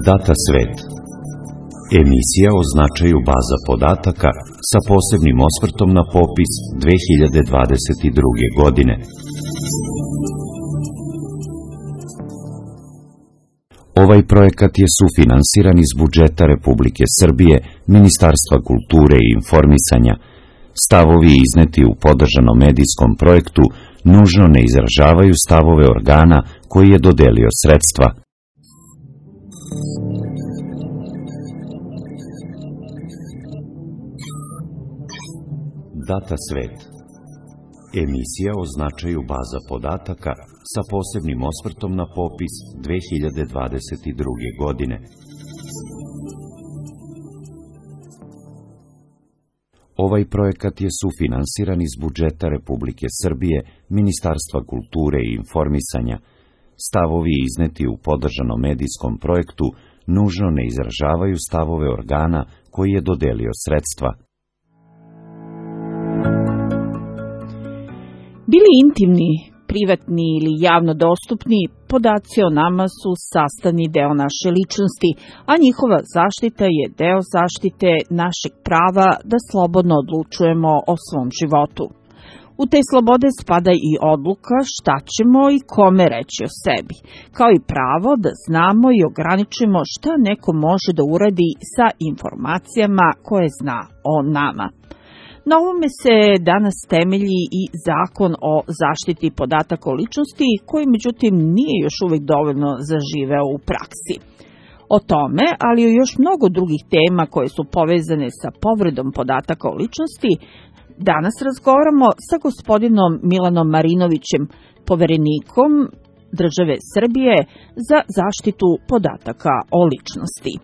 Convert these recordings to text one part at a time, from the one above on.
Data svet. Emisija o značaju baza podataka sa posebnim osvrtom na popis 2022. godine. Ovaj projekat je sufinansiran iz budžeta Republike Srbije, Ministarstva kulture i informisanja. Stavovi izneti u podržanom medijskom projektu nužno ne izražavaju stavove organa koji je dodelio sredstva. Data svet. Emisija o značaju baza podataka sa posebnim osvrtom na popis 2022. godine. Ovaj projekat je sufinansiran iz budžeta Republike Srbije, Ministarstva kulture i informisanja. Stavovi izneti u podržanom medijskom projektu nužno ne izražavaju stavove organa koji je dodelio sredstva. Bili intimni, privatni ili javno dostupni, podaci o nama su sastavni deo naše ličnosti, a njihova zaštita je deo zaštite našeg prava da slobodno odlučujemo o svom životu. U te slobode spada i odluka šta ćemo i kome reći o sebi, kao i pravo da znamo i ograničimo šta neko može da uradi sa informacijama koje zna o nama. Na ovome se danas temelji i Zakon o zaštiti podataka o ličnosti, koji međutim nije još uvijek dovoljno zaživeo u praksi. O tome, ali i još mnogo drugih tema koje su povezane sa povredom podataka o ličnosti, danas razgovaramo sa gospodinom Milanom Marinovićem, poverenikom države Srbije za zaštitu podataka o ličnosti.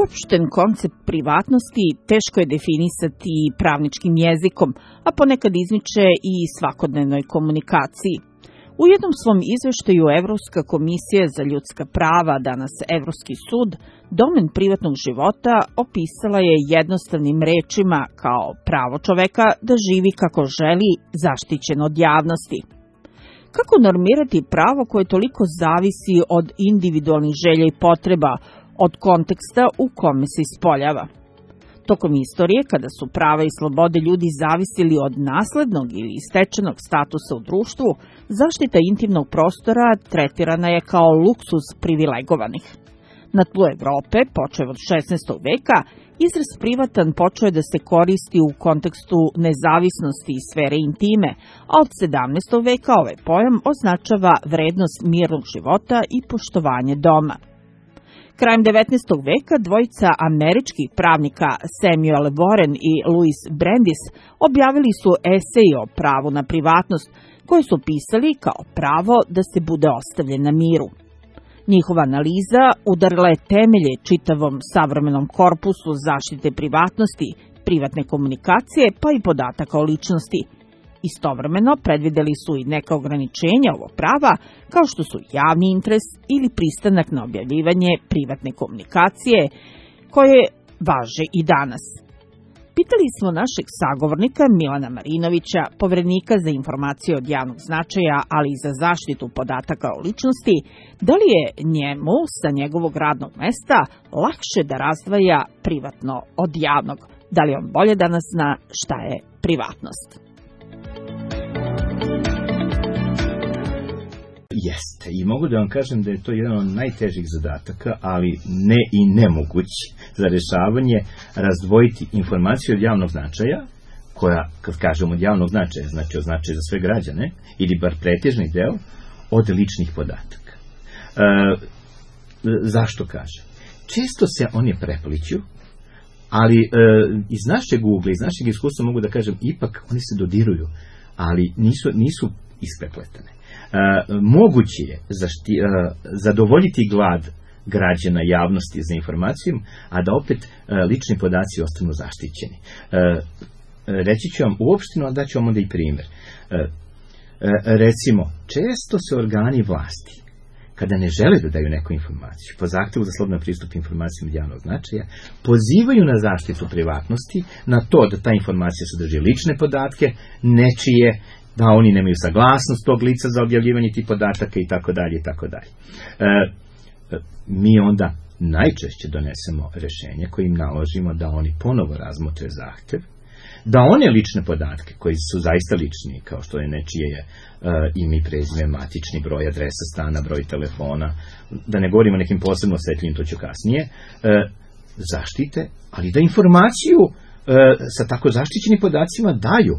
Uopšten koncept privatnosti teško je definisati pravničkim jezikom, a ponekad izmiče i svakodnevnoj komunikaciji. U jednom svom izveštaju Evropska komisija za ljudska prava, danas Evropski sud, domen privatnog života opisala je jednostavnim rečima kao pravo čoveka da živi kako želi, zaštićen od javnosti. Kako normirati pravo koje toliko zavisi od individualnih želja i potreba, od konteksta u kome se ispoljava? Tokom istorije, kada su prava i slobode ljudi zavisili od naslednog ili stečenog statusa u društvu, zaštita intimnog prostora tretirana je kao luksuz privilegovanih. Na tlu Evrope, počev od 16. veka, izraz privatan počeo je da se koristi u kontekstu nezavisnosti i sfere intime, a od 17. veka ovaj pojam označava vrednost mirnog života i poštovanje doma. Krajem 19. veka dvojica američkih pravnika Samuel Warren i Louis Brandeis objavili su esej o pravu na privatnost, koje su pisali kao pravo da se bude ostavljen na miru. Njihova analiza udarila je temelje čitavom savremenom korpusu zaštite privatnosti, privatne komunikacije pa i podataka o ličnosti. Istovremeno predvideli su i neka ograničenja ovog prava, kao što su javni interes ili pristanak na objavljivanje privatne komunikacije, koje važe i danas. Pitali smo našeg sagovornika Milana Marinovića, Poverenika za informacije od javnog značaja, ali i za zaštitu podataka o ličnosti, da li je njemu sa njegovog radnog mesta lakše da razdvaja privatno od javnog, da li on bolje danas zna šta je privatnost. Jeste, i mogu da vam kažem da je to jedan od najtežih zadataka, ali ne i nemoguć za rešavanje, razdvojiti informaciju od javnog značaja, koja, kad kažemo od javnog značaja, znači od značaja za sve građane, ili bar pretežni deo, od ličnih podataka. Zašto kažem? Često se oni prepliću, ali iz našeg ugla, iz našeg iskustva mogu da kažem, ipak oni se dodiruju, ali nisu isprepletane. Moguće je zadovoljiti glad građana, javnosti za informacijom, a da opet lični podaci ostanu zaštićeni. Reći ću vam uopšteno, a daću vam onda i primjer. Recimo, često se organi vlasti, kada ne žele da daju neku informaciju, po zahtevu za slobodan pristup informacijama od javnog značaja, pozivaju na zaštitu privatnosti, na to da ta informacija sadrži lične podatke, nečije, da oni nemaju saglasnost tog lica za objavljivanje tih podataka i tako dalje i tako dalje. Mi onda najčešće donesemo rešenje kojim naložimo da oni ponovo razmotre zahtev, da one lične podatke koji su zaista lični, kao što je nečije ime i prezime, matični broj, adresa stana, broj telefona, da ne govorimo o nekim posebno osetljivim, to ću kasnije, zaštite, ali da informaciju sa tako zaštićenim podacima daju.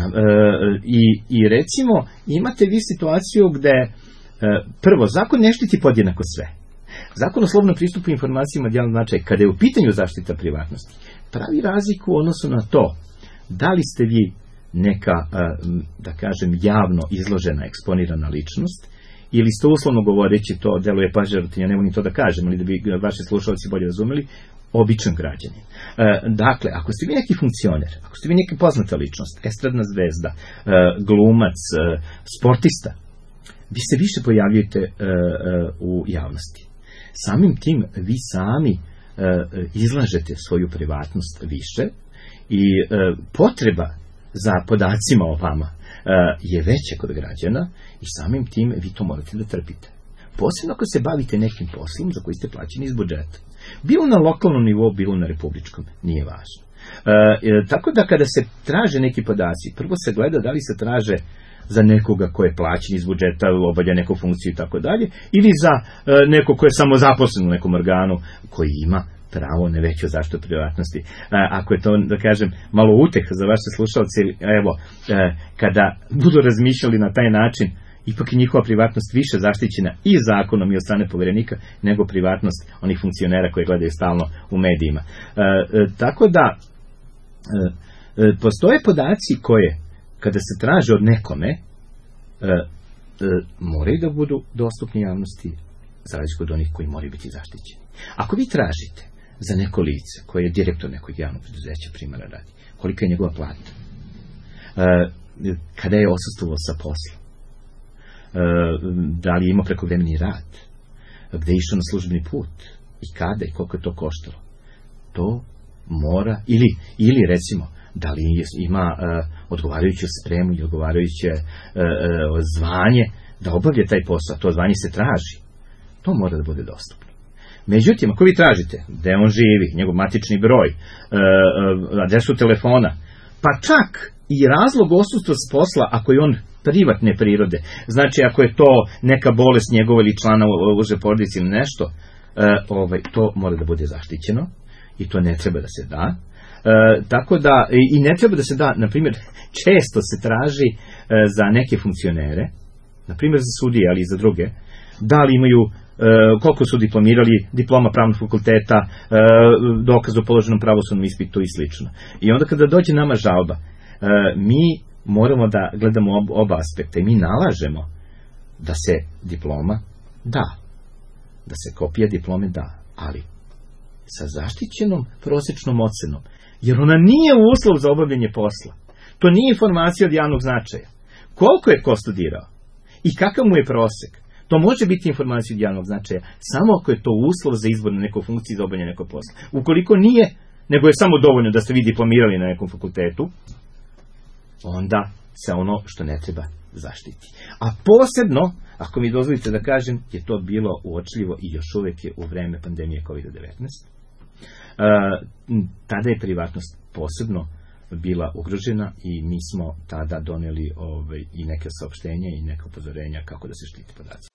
I recimo, imate vi situaciju gde prvo, zakon ne štiti podjednako sve. Zakon o slobodnom pristupu informacijama od javnog značaja, kada je u pitanju zaštita privatnosti, pravi razliku u odnosu na to da li ste vi neka, da kažem, javno izložena, eksponirana ličnost, ili ste uslovno govoreći, to deluje pažnjavotnje, ne volim to da kažem, ali da bi vaši slušalci bolje razumeli, običan građanin. Dakle, ako ste vi neki funkcioner, ako ste vi neka poznata ličnost, estradna zvezda, glumac, sportista, vi se više pojavljujete u javnosti. Samim tim vi sami izlažete svoju privatnost više i potreba za podacima o vama je veća kod građana i samim tim vi to morate da trpite. Posebno ako se bavite nekim poslom za koji ste plaćeni iz budžeta. Bilo na lokalnom nivou, bilo na republičkom, nije važno. Tako da kada se traže neki podaci, prvo se gleda da li se traže za nekoga ko je plaćen iz budžeta, obavlja neku funkciju i tako dalje, ili za nekog ko je samo zaposlen u nekom organu koji ima pravo na veću zaštitu privatnosti. Ako je to, da kažem, malo uteha za vaše slušalce, evo, kada budu razmišljali na taj način, ipak je njihova privatnost više zaštićena i zakonom i od strane Poverenika nego privatnost onih funkcionera koje gledaju stalno u medijima. Tako da postoje podaci koje, kada se traže od nekome, moraju da budu dostupni javnosti, za razliku od onih koji moraju biti zaštićeni. Ako vi tražite za neko lice koje je direktor nekog javnog preduzeća, primjera radi, kolika je njegova plata, kada je odsustvovao sa posla, da li je imao prekovremeni rad, gde je išao na službeni put i kada i koliko je to koštalo. To mora, ili recimo, da li ima odgovarajuću spremu i odgovarajuće zvanje da obavlja taj posao, to zvanje se traži. To mora da bude dostupno. Međutim, ako vi tražite gde on živi, njegov matični broj, adresu telefona, pa čak i razlog odsustva s posla ako je on privatne prirode, znači ako je to neka bolest njegova ili člana uže porodice ili nešto, to mora da bude zaštićeno i to ne treba da se da. Tako da, i ne treba da se da, na primjer, često se traži za neke funkcionere, na primjer za sudije, ali i za druge, da li imaju, koliko su diplomirali, diploma pravnog fakulteta, dokaz o položenom pravosudnom ispitu i slično. I onda kada dođe nama žalba, mi moramo da gledamo oba aspekta i mi nalažemo da se diploma da, da se kopija diplome da, ali sa zaštićenom prosečnom ocenom, jer ona nije uslov za obavljanje posla. To nije informacija od javnog značaja. Koliko je ko studirao i kakav mu je prosek, to može biti informacija od javnog značaja samo ako je to uslov za izbor na nekoj funkciji za obavljanje nekog posla. Ukoliko nije, nego je samo dovoljno da ste vi diplomirali na nekom fakultetu, onda se ono što ne treba zaštiti. A posebno, ako mi dozvolite da kažem, je to bilo uočljivo i još uvek je u vreme pandemije COVID-19. Tada je privatnost posebno bila ugrožena i mi smo tada doneli i neke saopštenja i neke upozorenja kako da se štiti podaci.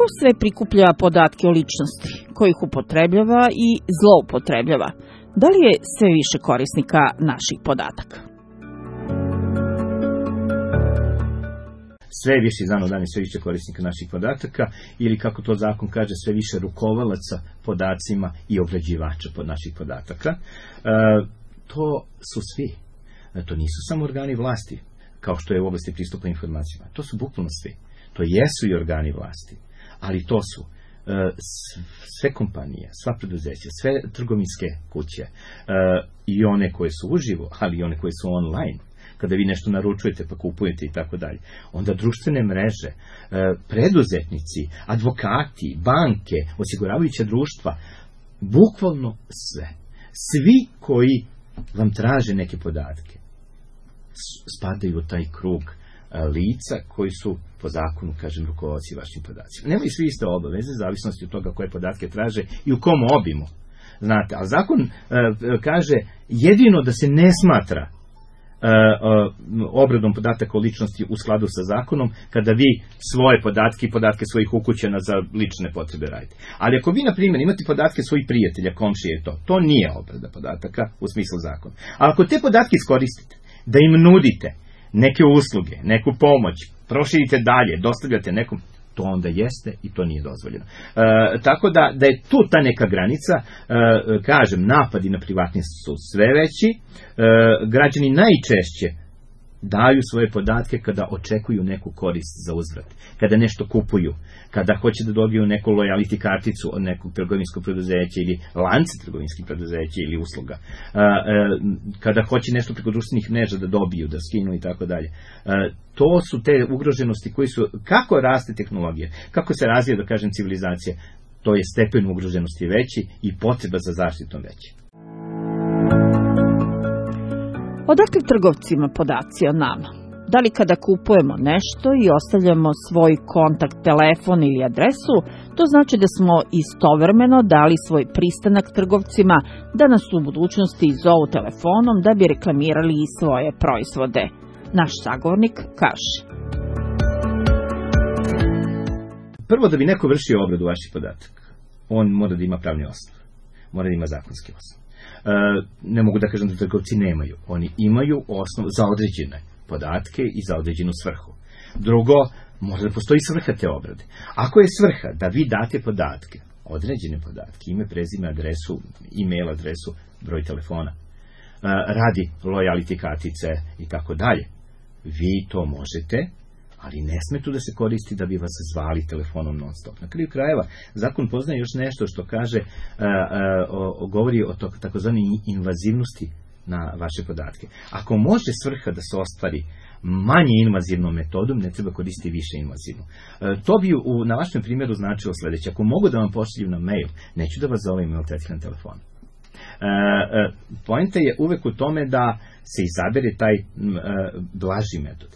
sve prikuplja podatke o ličnosti, ko ih upotrebljava i zloupotrebljava? Da li je sve više korisnika naših podataka? Sve više iz dana u dan i sve više korisnika naših podataka, ili kako to zakon kaže, sve više rukovalaca podacima i obrađivača naših podataka. To su svi. To nisu samo organi vlasti, kao što je u oblasti pristupa informacijama. To su bukvalno svi. To jesu i organi vlasti, ali to su sve kompanije, sva preduzeća, sve trgovinske kuće, i one koje su uživo, ali i one koje su online, kada vi nešto naručujete pa kupujete i tako dalje. Onda društvene mreže, preduzetnici, advokati, banke, osiguravajuća društva, bukvalno sve. Svi koji vam traže neke podatke spadaju u taj krug lica koji su po zakonu, kažem, rukovodioci vašim podacima. Nemaju svi iste obaveze, zavisnosti od toga koje podatke traže i u kom obimu. Znate, ali zakon kaže jedino da se ne smatra obradom podataka o ličnosti u skladu sa zakonom kada vi svoje podatke i podatke svojih ukućana za lične potrebe radite. Ali ako vi, na primjer, imate podatke svojih prijatelja, komšije i to nije obrada podataka u smislu zakona. Ali ako te podatke iskoristite, da im nudite neke usluge, neku pomoć, proširite dalje, dostavljate nekom, to onda jeste i to nije dozvoljeno. Tako da je tu ta neka granica, kažem, napadi na privatnost su sve veći, građani najčešće daju svoje podatke kada očekuju neku korist za uzvrat, kada nešto kupuju, kada hoće da dobiju neku lojality karticu od nekog trgovinskog preduzeća ili lance trgovinskih preduzeća ili usluga, kada hoće nešto preko društvenih mreža da dobiju, da skinu i tako dalje. To su te ugroženosti koji su, kako raste tehnologija, kako se razvija, da kažem, civilizacija, to je stepen ugroženosti veći i potreba za zaštitom veći. Odakle trgovcima podaci o nama? Da li kada kupujemo nešto i ostavljamo svoj kontakt, telefon ili adresu, to znači da smo istovremeno dali svoj pristanak trgovcima da nas u budućnosti zovu telefonom da bi reklamirali i svoje proizvode? Naš sagovornik kaže. Prvo, da bi neko vršio obradu vaših podataka, on mora da ima pravni osnov, mora da ima zakonski osnov. Ne mogu da kažem da trgovci nemaju. Oni imaju osnov za određene podatke i za određenu svrhu. Drugo, mora da postoji svrha te obrade. Ako je svrha da vi date podatke, određene podatke, ime, prezime, adresu, e-mail adresu, broj telefona, radi lojality kartice i tako dalje, vi to možete, ali ne sme tu da se koristi da bi vas zvali telefonom non stop. Na kraju krajeva, zakon poznaje još nešto što kaže, govori o takozvanoj invazivnosti na vaše podatke. Ako može svrha da se ostvari manje invazivnom metodom, ne treba koristiti više invazivnu. To bi na vašem primjeru značilo sljedeće. Ako mogu da vam pošaljem na mail, neću da vas zovem ili tretiram telefon. Poenta je uvek u tome da se izabere taj blaži metod.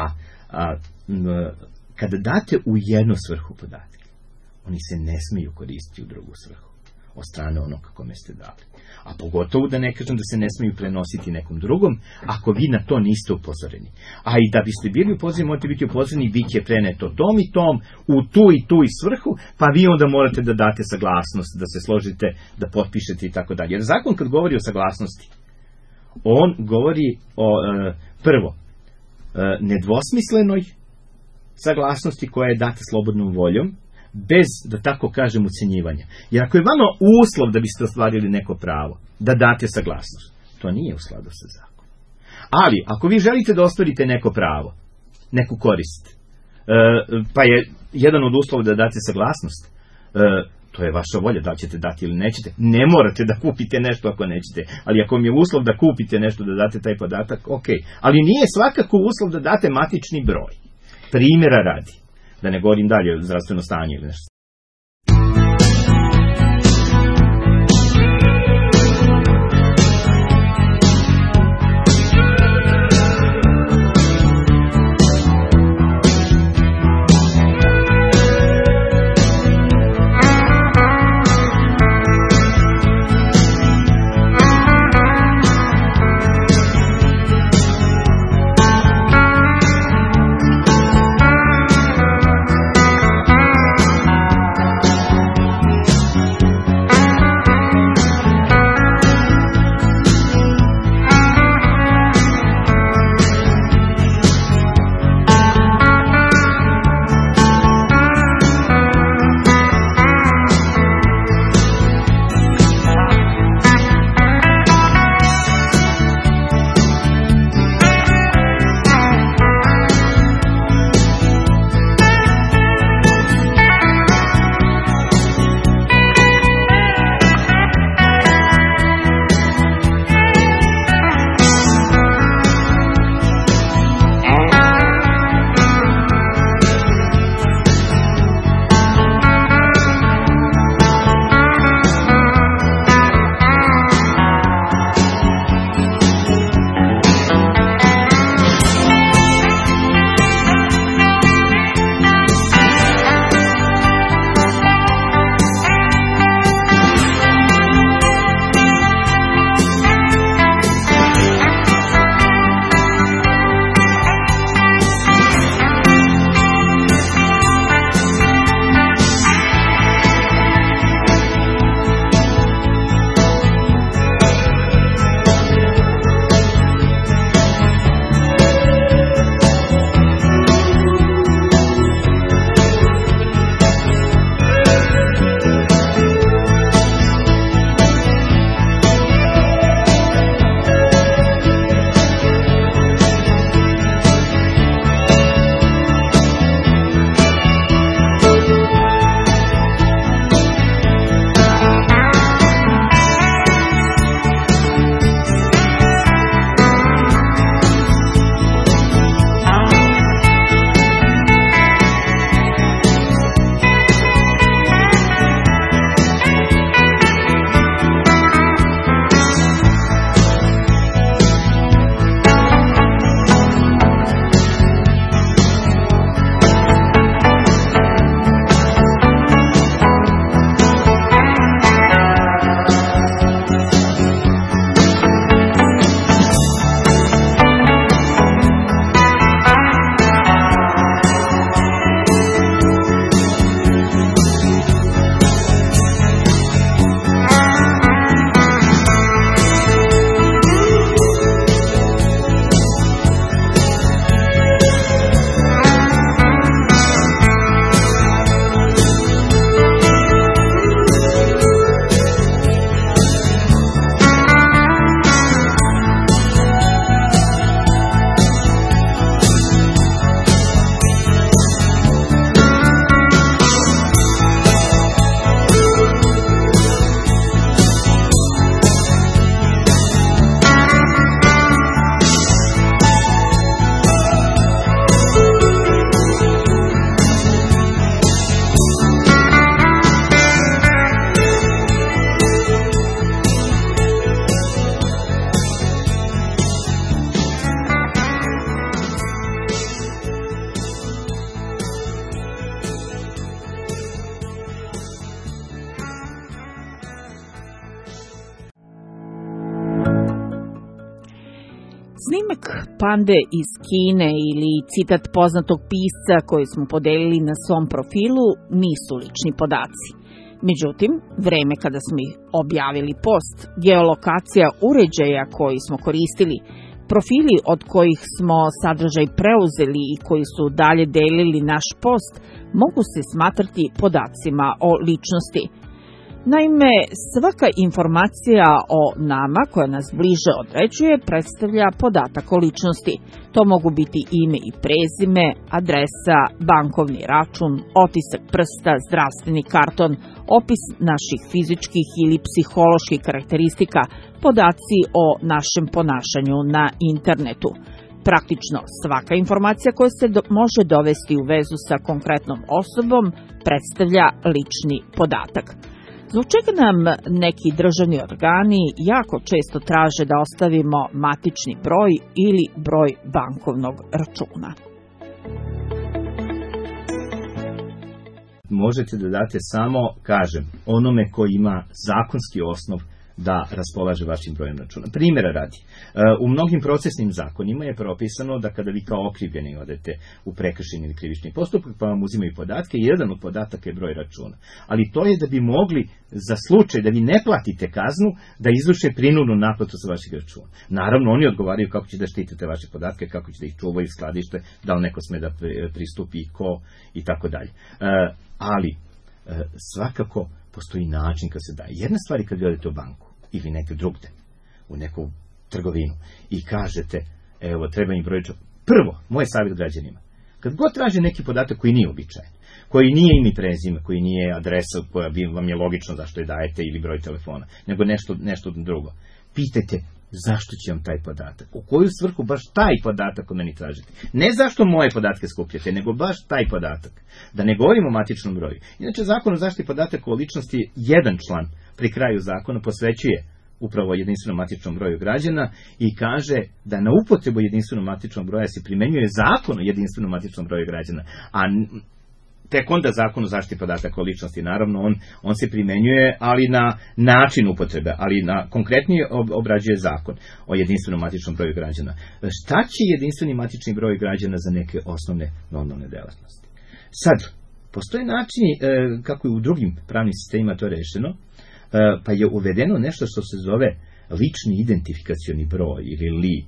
Kada date u jednu svrhu podatke, oni se ne smeju koristiti u drugu svrhu od strane onog kome ste dali. A pogotovo da ne kažem da se ne smeju prenositi nekom drugom ako vi na to niste upozoreni. A i da biste bili upozoreni, morate biti upozoreni, bit će preneto tom i tom u tu i tu i svrhu, pa vi onda morate da date saglasnost, da se složite, da potpišete i tako dalje. Jer zakon kad govori o saglasnosti, on govori o prvo nedvosmislenoj saglasnosti koja je data slobodnom voljom, bez, da tako kažem, ucenjivanja. Jer ako je vama uslov da biste ostvarili neko pravo, da date saglasnost, to nije u skladu sa zakonom. Ali, ako vi želite da ostvarite neko pravo, neku korist, pa je jedan od uslova da date saglasnost, to je vaša volja, da ćete dati ili nećete. Ne morate da kupite nešto ako nećete, ali ako vam je uslov da kupite nešto, da date taj podatak, ok. Ali nije svakako uslov da date matični broj. Primjera radi. Da ne govorim dalje o zdravstveno stanje ili nešto. Snimak pande iz Kine ili citat poznatog pisca koji smo podelili na svom profilu nisu lični podaci. Međutim, vreme kada smo ih objavili post, geolokacija uređaja koji smo koristili, profili od kojih smo sadržaj preuzeli i koji su dalje delili naš post, mogu se smatrati podacima o ličnosti. Naime, svaka informacija o nama koja nas bliže određuje predstavlja podatak o ličnosti. To mogu biti ime i prezime, adresa, bankovni račun, otisak prsta, zdravstveni karton, opis naših fizičkih ili psiholoških karakteristika, podaci o našem ponašanju na internetu. Praktično svaka informacija koja se može dovesti u vezu sa konkretnom osobom predstavlja lični podatak. Zbog čega nam neki državni organi jako često traže da ostavimo matični broj ili broj bankovnog računa? Možete da date samo, kažem, onome koji ima zakonski osnov da raspolaže vašim brojem računa. Primjera radi, u mnogim procesnim zakonima je propisano da kada vi kao okrivljeni odete u prekršajni ili krivični postupak, pa vam uzimaju podatke, jedan od podataka je broj računa. Ali to je da bi mogli, za slučaj da vi ne platite kaznu, da izvrše prinudnu naplatu sa vašeg računa. Naravno, oni odgovaraju kako ćete da štitite vaše podatke, kako ćete ih čuvati, skladište, da li neko sme da pristupi i ko, i tako dalje. Ali, svakako, postoji način kad se daje. Jedna stvar je kad vi odete u banku ili neke drugde, u neku trgovinu i kažete, evo, treba mi broj računa. Prvo, moj savjet građanima, kad god traže neki podatak koji nije običajen, koji nije ime i prezime, koji nije adresa koja vam je logično zašto je dajete ili broj telefona, nego nešto drugo, pitajte zašto će vam taj podatak, u koju svrhu baš taj podatak od meni tražite. Ne zašto moje podatke skupljate, nego baš taj podatak. Da ne govorimo o matičnom broju. Inače, Zakon o zaštiti podataka o ličnosti, jedan član pri kraju zakona posvećuje upravo jedinstvenom matičnom broju građana i kaže da na upotrebu jedinstvenog matičnog broja se primenjuje Zakon o jedinstvenom matičnom broju građana, a tek onda Zakon o zaštiti podataka o ličnosti, naravno, on se primenjuje, ali na način upotrebe, ali na konkretnije obrađuje Zakon o jedinstvenom matičnom broju građana. Šta će jedinstveni matični broj građana za neke osnovne normalne delatnosti? Sad, postoje načini kako je u drugim pravnim sistemima to rešeno, pa je uvedeno nešto što se zove lični identifikacioni broj ili LIB,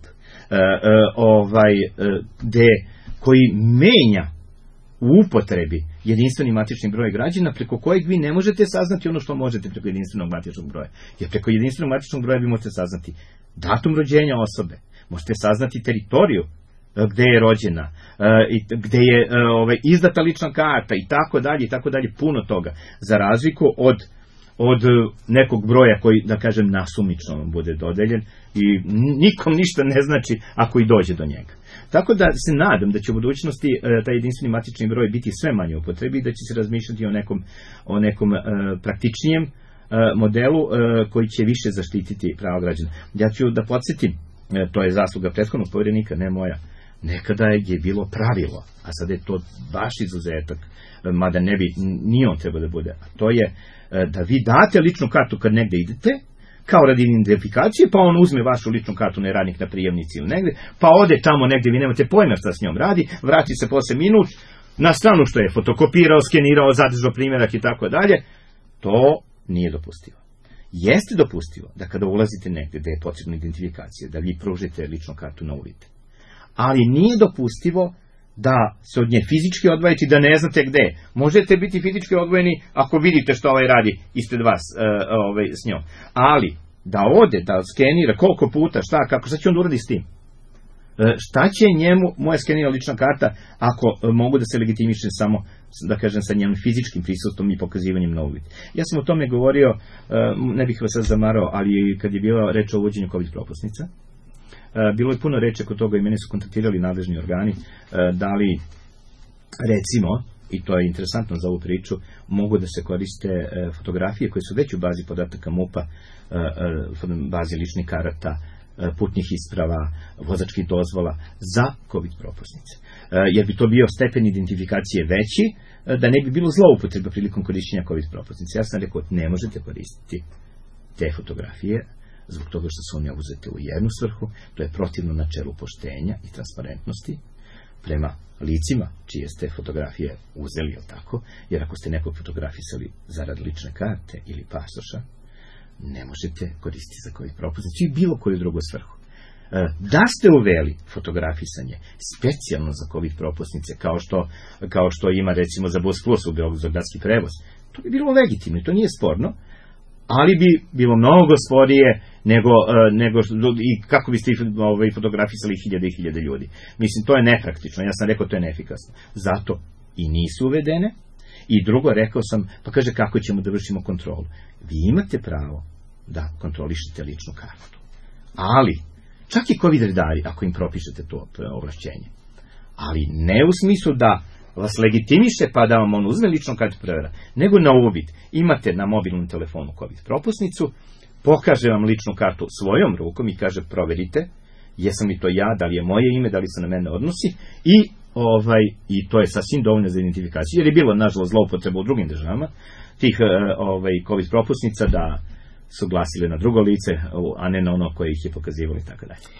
koji menja u upotrebi jedinstveni matični broj građana, preko kojeg vi ne možete saznati ono što možete preko jedinstvenog matičnog broja. Jer preko jedinstvenog matičnog broja vi možete saznati datum rođenja osobe, možete saznati teritoriju gde je rođena, gde je izdata lična karta i tako dalje, puno toga, za razliku od nekog broja koji, da kažem, nasumično vam bude dodeljen i nikom ništa ne znači ako i dođe do njega. Tako da se nadam da će u budućnosti taj jedinstveni matični broj biti sve manje u upotrebi i da će se razmišljati o nekom praktičnijem modelu koji će više zaštititi prava građana. Ja ću da podsjetim, to je zasluga prethodnog povjerenika, ne moja. Nekada je bilo pravilo, a sada je to baš izuzetak, mada ne bi, ni on treba da bude, a to je da vi date ličnu kartu kad negde idete, kao radi identifikacije, pa on uzme vašu ličnu kartu, ne radnik na prijemnici ili negde, pa ode tamo negde, vi nemate pojma šta s njom radi, vrati se posle minut, na stranu što je fotokopirao, skenirao, zadržao primjerak i tako dalje. To nije dopustivo. Jeste dopustivo da kada ulazite negde gde je potrebna identifikacija, da vi pružite ličnu kartu na uvid. Ali nije dopustivo da se od nje fizički odvojite i da ne znate gde. Možete biti fizički odvojeni ako vidite što ovaj radi ispred vas s njom. Ali da ode, da skenira koliko puta, kako, šta će on uradi s tim? Šta će njemu moja skenira lična karta ako mogu da se legitimišem samo, da kažem, sa njenim fizičkim prisustvom i pokazivanjem na uvid? Ja sam o tome govorio, ne bih vas sad zamarao, ali kad je bila reč o uvođenju COVID propusnica, bilo je puno reče kod toga i mene su kontaktirali nadležni organi, da li, recimo, i to je interesantno za ovu priču, mogu da se koriste fotografije koje su već u bazi podataka MUP-a, bazi ličnih karata, putnih isprava, vozačkih dozvola za COVID propusnice. Jer bi to bio stepen identifikacije veći, da ne bi bilo zloupotreba prilikom korišćenja COVID propusnice. Ja sam rekao, ne možete koristiti te fotografije zbog toga što su one uzete u jednu svrhu, to je protivno načelu poštenja i transparentnosti prema licima čije ste fotografije uzeli, jel tako? Jer ako ste nekog fotografisali zarad lične karte ili pasoša, ne možete koristiti za COVID propusnicu i bilo koju drugu svrhu. Da ste uveli fotografisanje specijalno za COVID propusnice, kao što ima recimo za Bus Plus u Beogradu za gradski prevoz, to bi bilo legitimno i to nije sporno, ali bi bilo mnogo sporije nego i kako biste fotografisali hiljade i hiljade ljudi. Mislim, to je nepraktično, ja sam rekao to je neefikasno. Zato i nisu uvedene. I drugo, rekao sam, pa kaže kako ćemo da vršimo kontrolu. Vi imate pravo da kontrolišete ličnu kartu. Ali, čak i COVID redari, ako im propišete to ovlašćenje. Ali ne u smislu da vas legitimiše pa da vam on uzme ličnu kartu prevera, nego na uvid. Imate na mobilnom telefonu COVID propusnicu, pokaže vam ličnu kartu svojom rukom i kaže proverite, jesam li to ja, da li je moje ime, da li se na mene odnosi i to je sasvim dovoljno za identifikaciju, jer je bilo nažalost zloupotreba u drugim državama tih COVID propusnica da su glasile na drugo lice, a ne na ono koje ih je pokazivalo i tako dalje.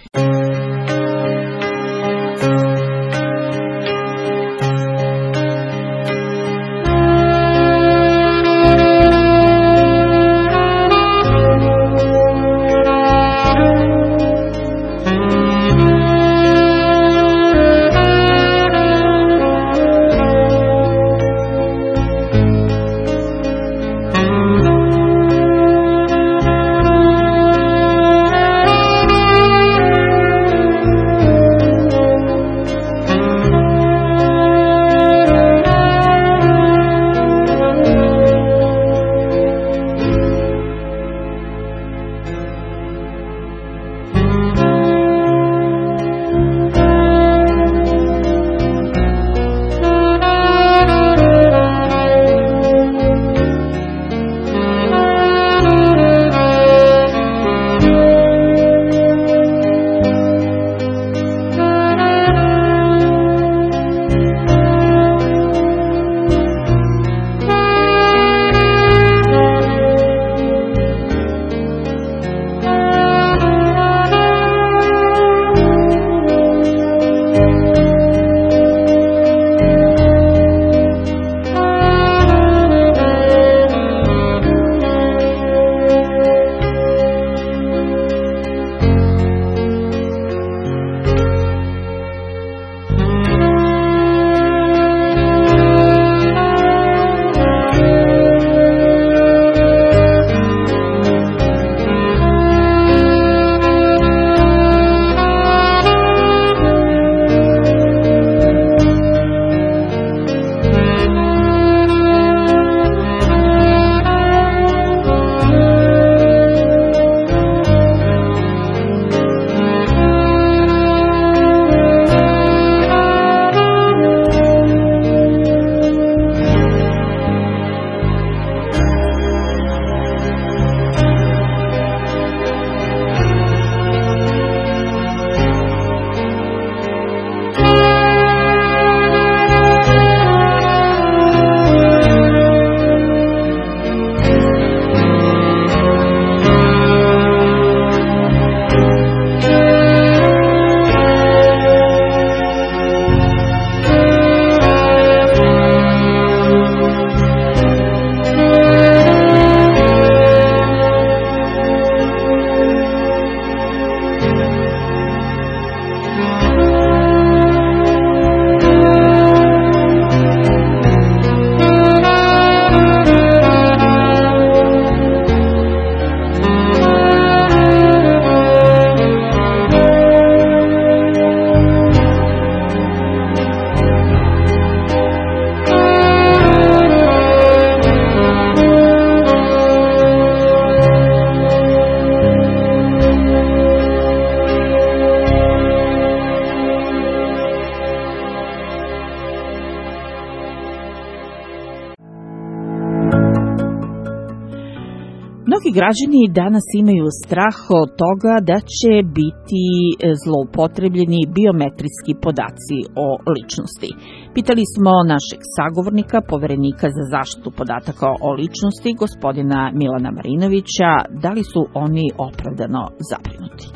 građani danas imaju strah od toga da će biti zloupotrebljeni biometrijski podaci o ličnosti. Pitali smo našeg sagovornika, poverenika za zaštitu podataka o ličnosti, gospodina Milana Marinovića, da li su oni opravdano zabrinuti.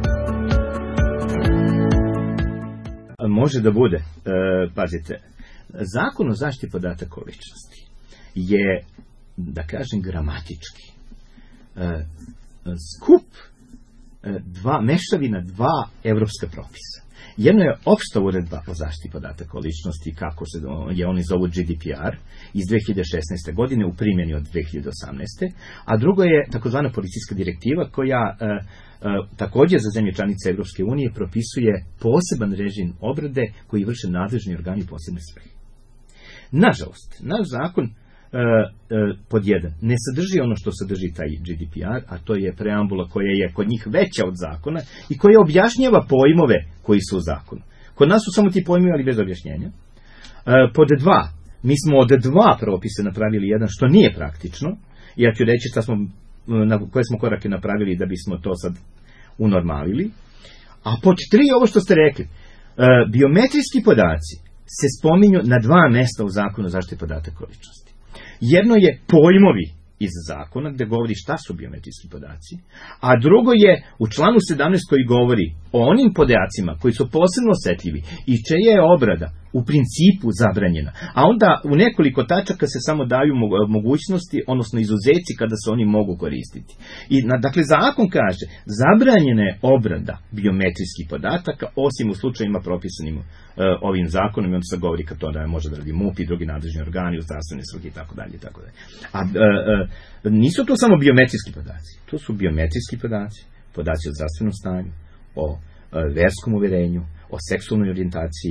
Može da bude. Pazite, Zakon o zaštiti podataka o ličnosti je, da kažem, gramatički skup mešavina dva evropska propisa. Jedno je opšta uredba o zaštiti podataka o ličnosti, kako se je oni zovu GDPR, iz 2016. godine u primjeni od 2018. A drugo je takozvana policijska direktiva koja također za zemlje članice Evropske unije propisuje poseban režim obrade koji vrše nadležni organi posebne svrhe. Nažalost, naš zakon pod jedan ne sadrži ono što sadrži taj GDPR, a to je preambula koja je kod njih veća od zakona i koja objašnjava pojmove koji su u zakonu. Kod nas su samo ti pojmovi, ali bez objašnjenja. Pod dva, mi smo od dva propisa napravili jedan, što nije praktično. Ja ću reći koje smo korake napravili da bismo to sad unormalili. A pod tri, ovo što ste rekli, biometrijski podaci se spominju na dva mesta u Zakonu o zaštiti podataka o ličnosti. Jedno je pojmovi iz zakona gdje govori šta su biometrijski podaci, a drugo je u članu 17 koji govori o onim podacima koji su posebno osjetljivi i čija je obrada u principu zabranjena. A onda u nekoliko tačaka se samo daju mogućnosti, odnosno izuzeci kada se oni mogu koristiti. Dakle, zakon kaže, zabranjena je obrada biometrijskih podataka, osim u slučajima propisanim ovim zakonom, i onda se govori kad to da može da radi MUP i drugi nadležni organi u zdravstvene svrhe itd. A nisu to samo biometrijski podaci, to su biometrijski podaci, podaci o zdravstvenom stanju, o verskom uvjerenju, o seksualnoj orijentaciji,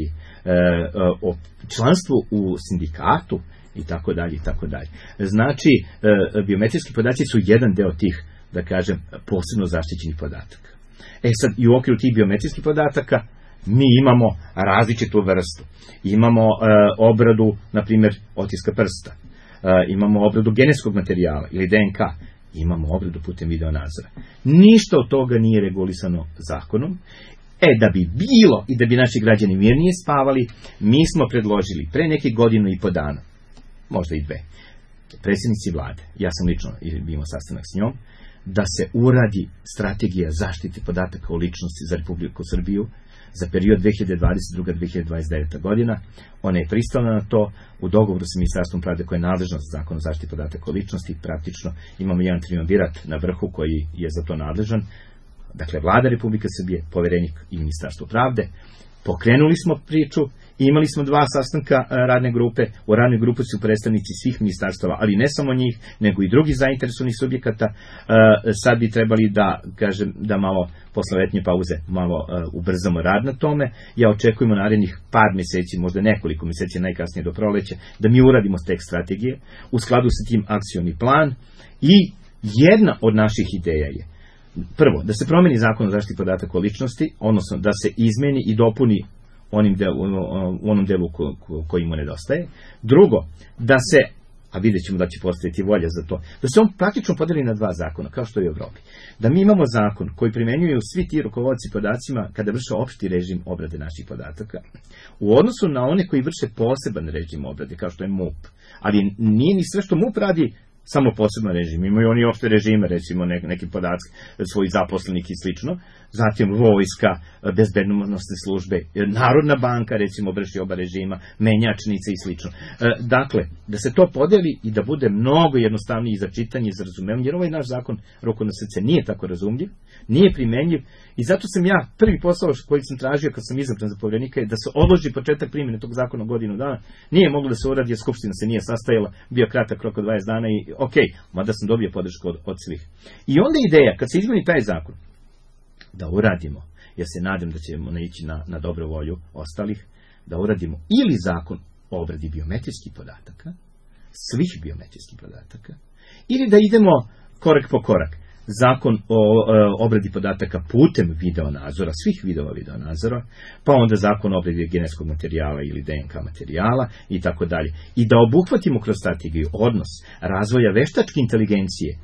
o članstvu u sindikatu i tako dalje. Znači, biometrijski podaci su jedan deo tih, da kažem, posebno zaštićenih podataka. Sad, i u okviru tih biometrijskih podataka mi imamo različitu vrstu. Imamo obradu, na primjer, otiska prsta. Imamo obradu genetskog materijala ili DNK. Imamo obradu putem videonadzora. Ništa od toga nije regulisano zakonom. Da bi bilo i da bi naši građani mirnije spavali, mi smo predložili pre nekih godinu i po dana, možda i dve, predsjednici vlade, ja sam lično imao sastanak s njom, da se uradi strategija zaštite podataka o ličnosti za Republiku Srbiju za period 2022-2029. godina. Ona je pristala na to u dogovoru sa Ministarstvom pravde koje je nadležno za Zakon o zaštiti podataka o ličnosti. Praktično imamo jedan triumvirat na vrhu koji je za to nadležan. Dakle, Vlada Republike Srbije, poverenik i Ministarstvo pravde. Pokrenuli smo priču, imali smo dva sastanka radne grupe. U radnoj grupi su predstavnici svih ministarstava, ali ne samo njih, nego i drugih zainteresovanih subjekata. Sad bi trebali da malo posle letnje pauze malo ubrzamo rad na tome. Ja očekujemo narednih par mjeseci, možda nekoliko mjeseci, najkasnije do proleća, da mi uradimo tekst strategije u skladu sa tim akcioni plan. I jedna od naših ideja je prvo, da se promeni Zakon o zaštiti podataka o ličnosti, odnosno da se izmeni i dopuni u onom delu koji mu nedostaje. Drugo, da se, a vidjet ćemo da će postojati volja za to, da se on praktično podeli na dva zakona, kao što je u Evropi. Da mi imamo zakon koji primjenjuju svi ti rukovodci podacima kada vrše opšti režim obrade naših podataka, u odnosu na one koji vrše poseban režim obrade, kao što je MUP. Ali nije ni sve što MUP radi samo posebno režim. Imaju oni opšte režime, recimo neki podaci svojih zaposlenih i slično. Zatim vojska, bezbednosne službe, Narodna banka, recimo, vrši oba režima, menjačnice i slično. Dakle, da se to podeli i da bude mnogo jednostavniji za čitanje i za razumevanje, jer ovaj naš zakon, ruku na srce, nije tako razumljiv, nije primenjiv, i zato sam ja prvi posao koji sam tražio kad sam izabran za poverenika je da se odloži početak primjene tog zakona godinu dana. Nije moglo da se uradi, jer Skupština se nije sastajala, bio kratak rok od 20 dana i mada sam dobio podršku od svih. I onda ideja, kad se izmeni taj zakon, da uradimo, ja se nadam da ćemo naići na dobru volju ostalih, da uradimo ili zakon o obradi biometrijskih podataka, svih biometrijskih podataka, ili da idemo korak po korak. Zakon o obradi podataka putem videonadzora, svih vidova videonadzora, pa onda zakon o obradi genetskog materijala ili DNK materijala i tako dalje. I da obuhvatimo kroz strategiju odnos razvoja veštačke inteligencije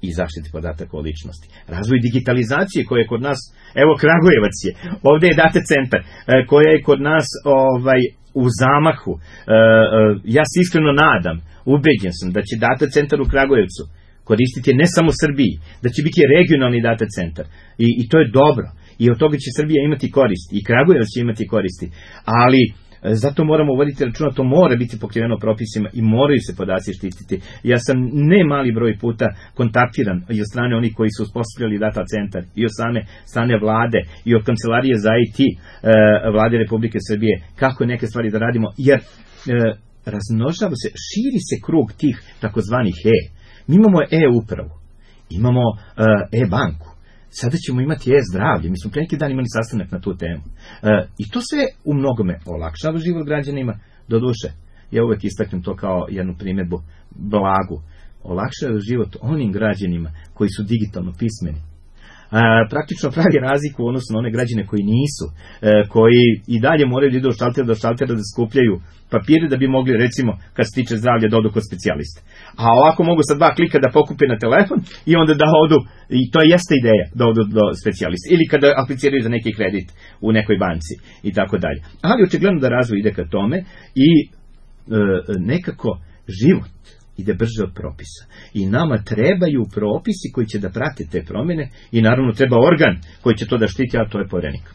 i zaštite podataka o ličnosti. Razvoj digitalizacije koja je kod nas, evo Kragujevac je, ovde je data centar, koja je kod nas u zamahu. Ja se iskreno nadam, ubeđen sam da će data centar u Kragujevcu koristiti ne samo Srbiji, da će biti regionalni data centar. I to je dobro. I od toga će Srbija imati koristi. I Kragujevac će imati koristi. Ali zato moramo voditi računa, to mora biti pokriveno propisima i moraju se podaci štititi. Ja sam ne mali broj puta kontaktiran i od strane onih koji su uspostavljali data centar, i od strane vlade, i od kancelarije za IT vlade Republike Srbije, kako je neke stvari da radimo, jer razmnožava se, širi se krug tih takozvanih Mi imamo e-upravu, imamo e-banku, sada ćemo imati e-zdravlje. Mi smo pre neki dan imali sastanak na tu temu. I to sve u mnogome olakšava život građanima, doduše. Ja uvek istaknem to kao jednu primjedbu blagu. Olakšava život onim građanima koji su digitalno pismeni. Praktično pravi razliku u odnosu na one građane koji nisu, koji i dalje moraju da idu od šaltera do šaltera da skupljaju papire da bi mogli, recimo, kad se tiče zdravlja, da odu kod specijaliste. A ovako mogu sa 2 klika da pokupe na telefon i onda da odu, i to jeste ideja, da odu do specijaliste. Ili kada apliciraju za neki kredit u nekoj banci i tako dalje. Ali očigledno da razvoj ide ka tome i nekako život ide brže od propisa. I nama trebaju propisi koji će da prate te promjene i naravno treba organ koji će to da štiti, a to je Poverenik.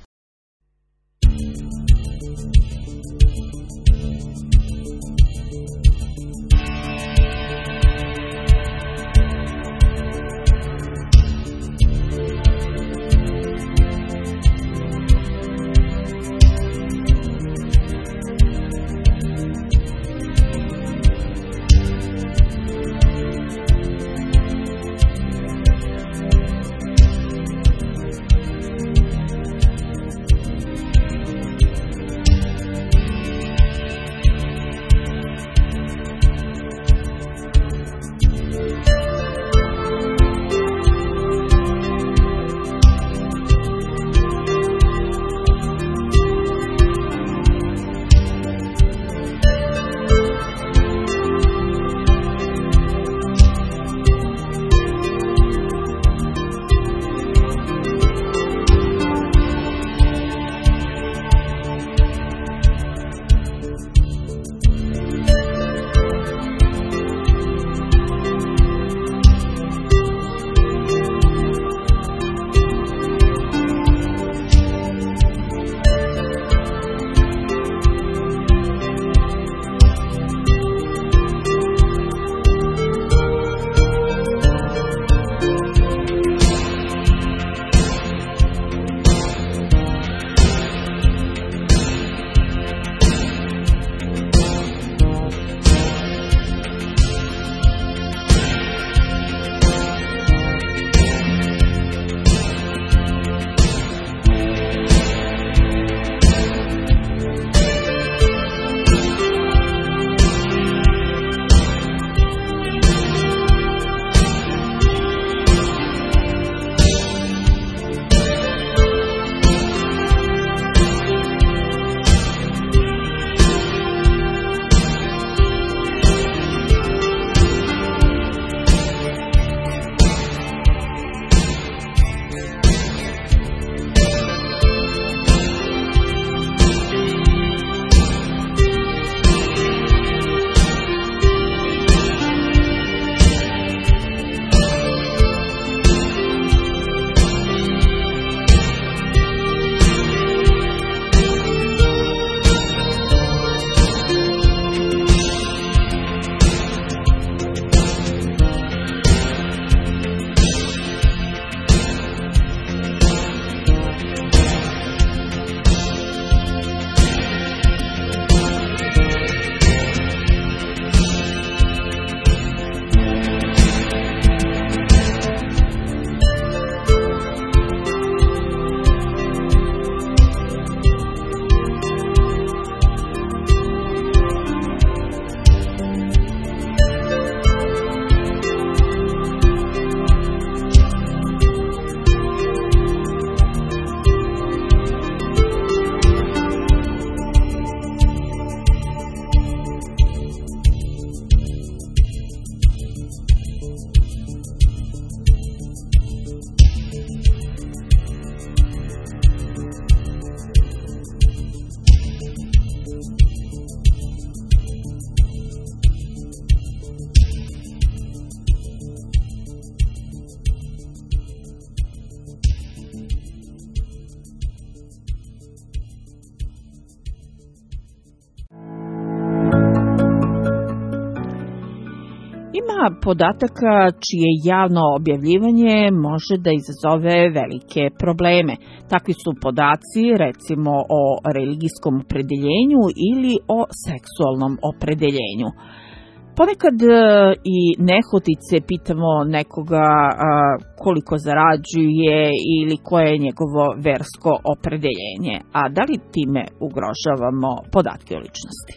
Ima podataka čije javno objavljivanje može da izazove velike probleme. Takvi su podaci, recimo, o religijskom opredeljenju ili o seksualnom opredeljenju. Ponekad i nehotice pitamo nekoga koliko zarađuje ili koje je njegovo versko opredeljenje, a da li time ugrožavamo podatke o ličnosti?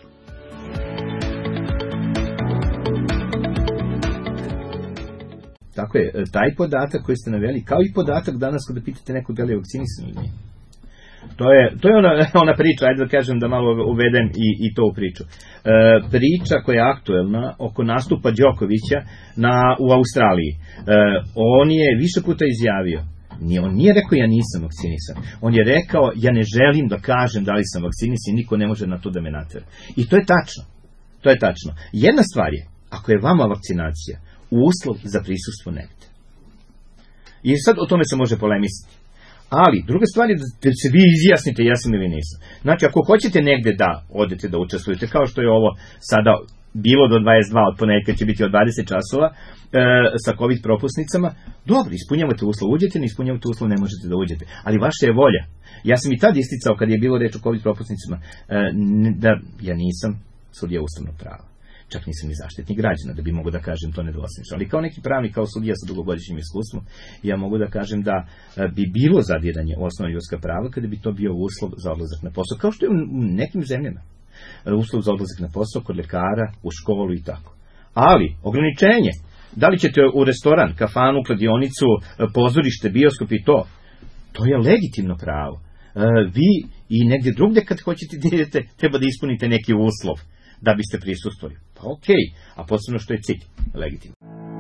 Tako je, taj podatak koji ste naveli, kao i podatak danas kada pitate nekog da li je vakcinisan ili nije. To je ona priča, ajde da kažem da malo uvedem i to u priču. Priča koja je aktuelna oko nastupa Đokovića u Australiji. On je više puta izjavio, on nije rekao ja nisam vakcinisan, on je rekao ja ne želim da kažem da li sam vakcinisan i niko ne može na to da me natera. I to je tačno. To je tačno. Jedna stvar je, ako je vama vakcinacija uslov za prisustvo negde. I sad o tome se može polemisati. Ali, druga stvar je da se vi izjasnite jesam ili nisam. Znači, ako hoćete negde da odete da učestvujete, kao što je ovo sada bilo do 22, od ponedjeljka će biti od 20 časova sa COVID propusnicama, dobro, ispunjavate uslov, uđete, ne ispunjavate uslov, ne možete da uđete. Ali vaša je volja. Ja sam i tad isticao, kad je bilo reč o COVID propusnicama, da ja nisam sudija ustavnog prava. Čak nisam ni zaštitnik građana, da bi mogu da kažem to nedvosmisleno. Ali kao neki pravnik, kao sudija sa dugogodišnjim iskustvom, ja mogu da kažem da bi bilo zadiranje u osnovna ljudska prava kada bi to bio uslov za odlazak na posao, kao što je u nekim zemljama. Uslov za odlazak na posao kod lekara, u školu i tako. Ali, ograničenje, da li ćete u restoran, kafanu, kladionicu, pozorište, bioskop i to je legitimno pravo. Vi i negdje drugdje kad hoćete da idete, treba da ispunite neki uslov da biste prisustvovali. Pa okej, a posebno što je cilj legitimno.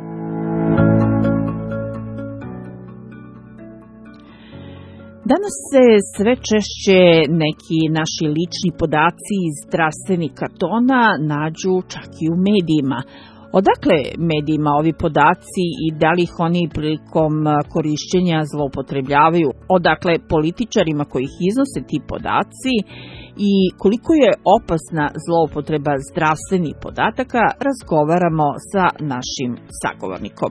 Danas se sve češće neki naši lični podaci iz zdravstvenih kartona nađu čak i u medijima. Odakle medijima ovi podaci i da li ih oni prilikom korišćenja zloupotrebljavaju? Odakle političarima koji ih iznose ti podaci i koliko je opasna zloupotreba zdravstvenih podataka, razgovaramo sa našim sagovornikom.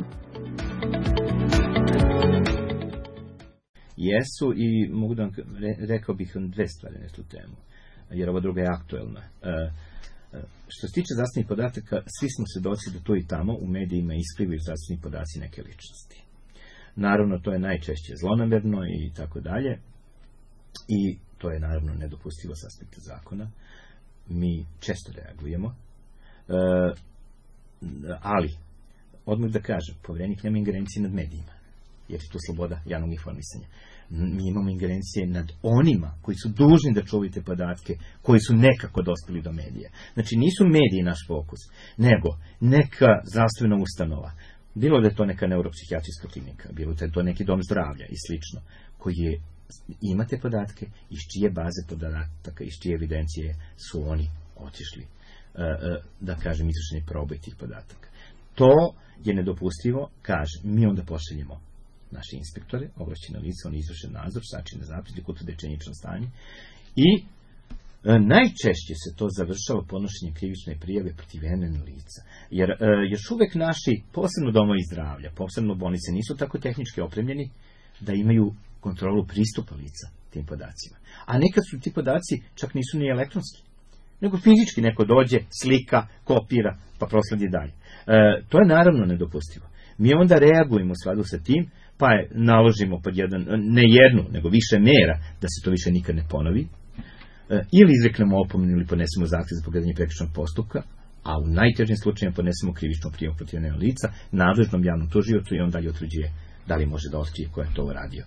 Jesu i mogu da vam rekao bih dve stvari na tu temu, jer ova druga je aktuelna. Što se tiče zdravstvenih podataka, svi smo svedoci da tu i tamo u medijima isplivaju zdravstveni podaci neke ličnosti. Naravno, to je najčešće zlonamerno i tako dalje. I to je naravno nedopustivo s aspekta zakona. Mi često reagujemo. Ali, odmah da kažem, Poverenik nema ingerencije nad medijima, jer je tu sloboda javnog informisanja. Mi imamo ingerencije nad onima koji su dužni da čuvaju te podatke, koji su nekako dospeli do medija. Znači, nisu mediji naš fokus, nego neka zdravstvena ustanova, bilo da je to neka neuropsihijatrijska klinika, bilo da je to neki dom zdravlja i slično, koji ima te podatke, iz čije baze podataka, iz čije evidencije su oni otišli, da kažem, izvršeni proboj tih podataka. To je nedopustivo, kaže, mi onda pošaljemo naše inspektore, ovlašćena lica, oni izvrše nadzor, sačine zapisnik, utvrde činjenično stanje i najčešće se to završava podnošenjem krivične prijave protiv NN lica. Jer još uvek naši, posebno domovi zdravlja, posebno bolnice, nisu tako tehnički opremljeni da imaju kontrolu pristupa lica tim podacima. A nekad su ti podaci čak nisu ni elektronski, nego fizički neko dođe, slika, kopira, pa prosledi dalje. To je naravno nedopustivo. Mi onda reagujemo u skladu sa tim, pa naložimo ne jednu, nego više mera da se to više nikad ne ponovi, ili izreknemo opomenu ili podnesemo zahtev za pokretanje prekršajnog postupka, a u najtežim slučajevima podnesemo krivičnu prijavu protiv lica nadležnom javnom tužiocu i on dalje utvrđuje da li može da otkrije ko je to uradio.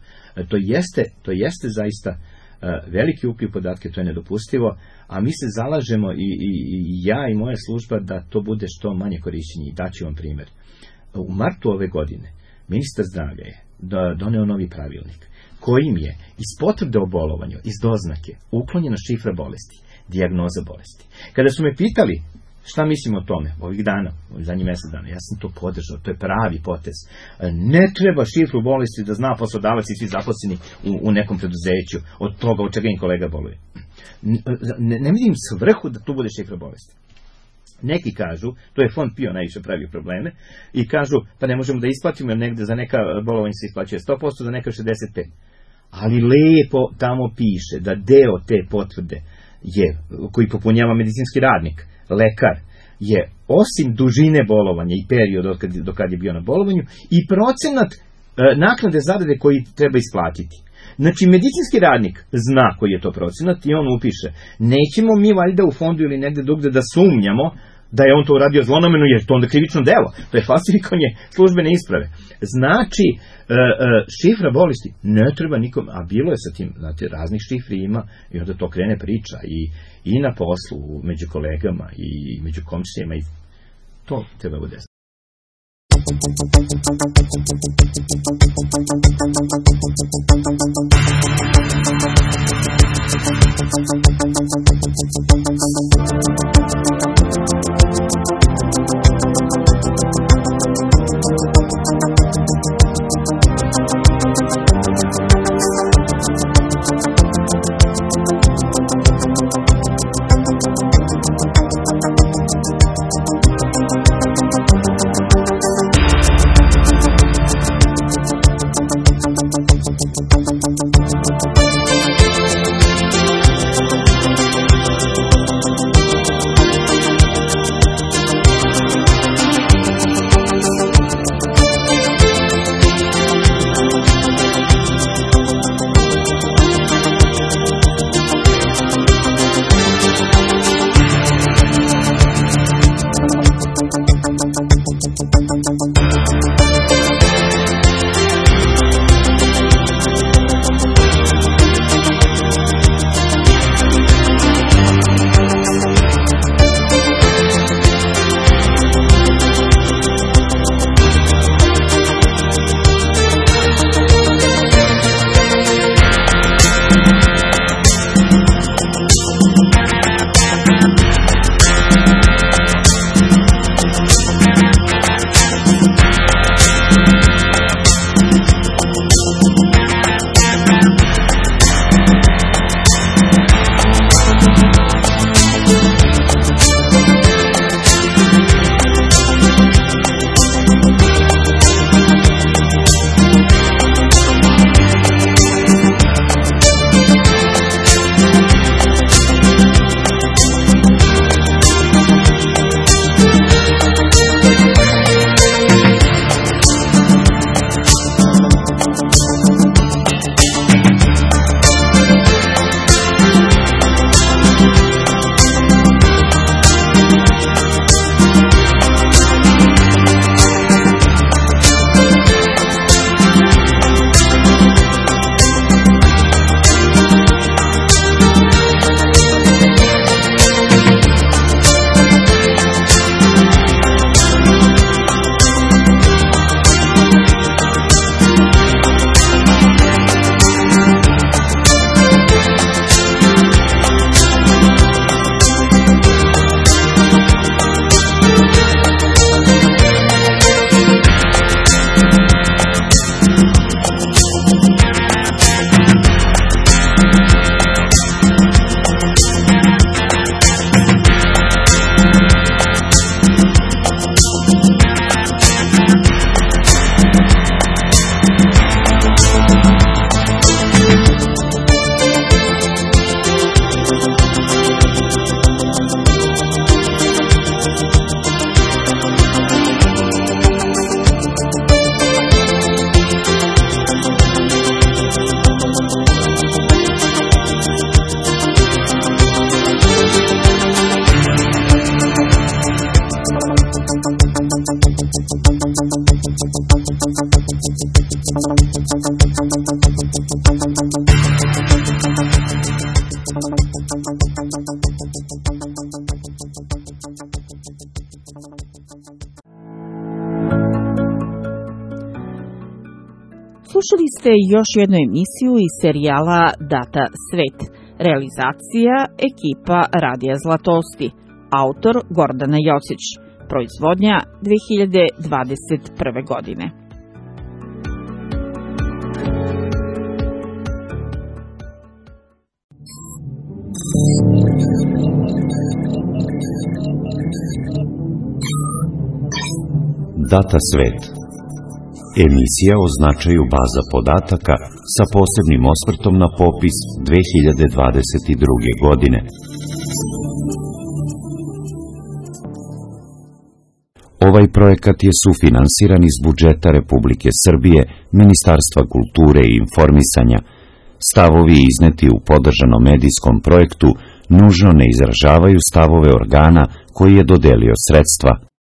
To jeste zaista veliki upliv podatke, to je nedopustivo, a mi se zalažemo i ja i moja služba da to bude što manje korišćenje. I daću vam primjer. U martu ove godine ministar zdravlja je doneo novi pravilnik kojim je iz potvrde o bolovanju, iz doznake, uklonjena šifra bolesti, dijagnoza bolesti. Kada su me pitali šta mislim o tome ovih dana, zadnjih mjesec dana, ja sam to podržao, to je pravi potez. Ne treba šifru bolesti da zna poslodavac i svi zaposleni u nekom preduzeću od toga od čega im kolega boluje. Ne vidim svrhu da tu bude šifra bolesti. Neki kažu, to je Fond PIO najviše pravio probleme, i kažu, pa ne možemo da isplatimo, jer negde za neka bolovanja se isplaćuje 100%, za neka 65%. Ali lepo tamo piše da deo te potvrde koji popunjava medicinski radnik, lekar, je osim dužine bolovanja i period do kad je bio na bolovanju i procenat naknade zarade koji treba isplatiti. Znači, medicinski radnik zna koji je to procenat i on upiše. Nećemo mi valjda u fondu ili negde drugde da sumnjamo da je on to uradio zlonameno, jer to onda krivično delo. To je falsifikovanje službene isprave. Znači, šifra bolesti ne treba nikom, a bilo je sa tim, znate, raznih šifri ima i onda to krene priča i na poslu, među kolegama i među komšijama i to treba bude. Slušali ste još jednu emisiju iz serijala Data svet. Realizacija ekipa Radija Zlatosti. Autor Gordana Jocić. Proizvodnja 2021. godine. Data svet. Emisija o značaju baza podataka sa posebnim osvrtom na popis 2022. godine. Ovaj projekat je sufinansiran iz budžeta Republike Srbije, Ministarstva kulture i informisanja. Stavovi izneti u podržanom medijskom projektu nužno ne izražavaju stavove organa koji je dodelio sredstva.